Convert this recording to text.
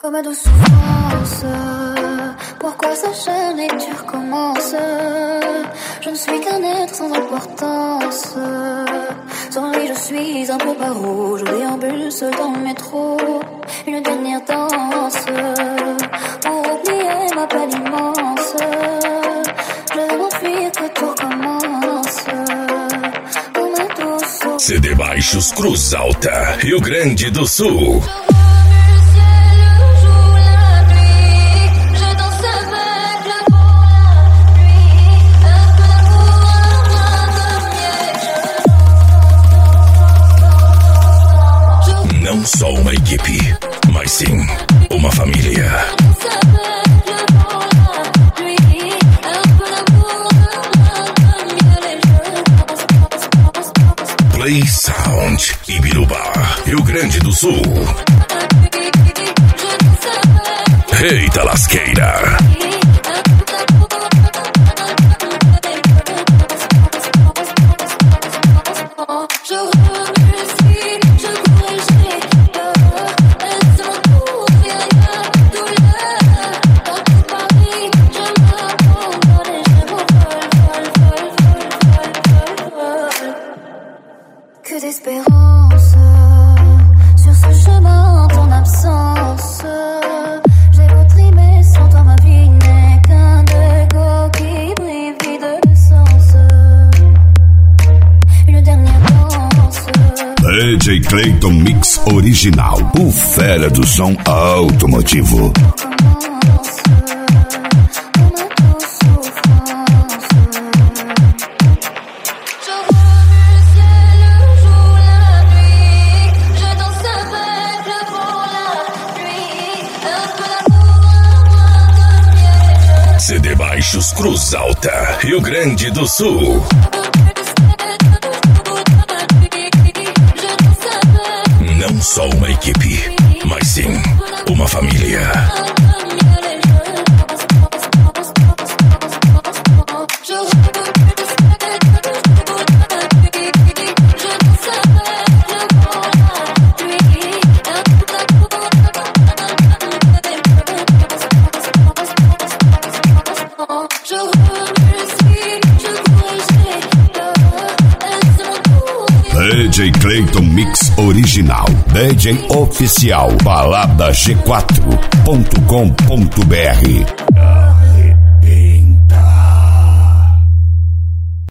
Comme ma douce souffrance, pourquoi s'enchaîne et tu recommences? Je ne suis qu'un être sans importance. Sans lui je suis un peu paro. Je déambule seul dans le métro. Une dernière danse pour oublier ma peine immense. Je vais m'enfuir que tout recommence. Comme ma douce. CD Baixos Cruz Alta, Rio Grande do Sul. Não só uma equipe, mas sim uma família. Play Sound, Ibiruba, Rio Grande do Sul. Eita lasqueira. Que d'espérance sur ce chemin en ton absence. J'ai beau trimer sans toi, ma vie n'est qu'un dégo qui brille vide de sens. Une dernière danse. DJ Clayton Mix Original, o fera do som automotivo. CD Baixos Cruz Alta, Rio Grande do Sul. Não só uma equipe, mas sim uma família. DJ Clayton Mix Original, DJ Oficial, baladaG4.com.br.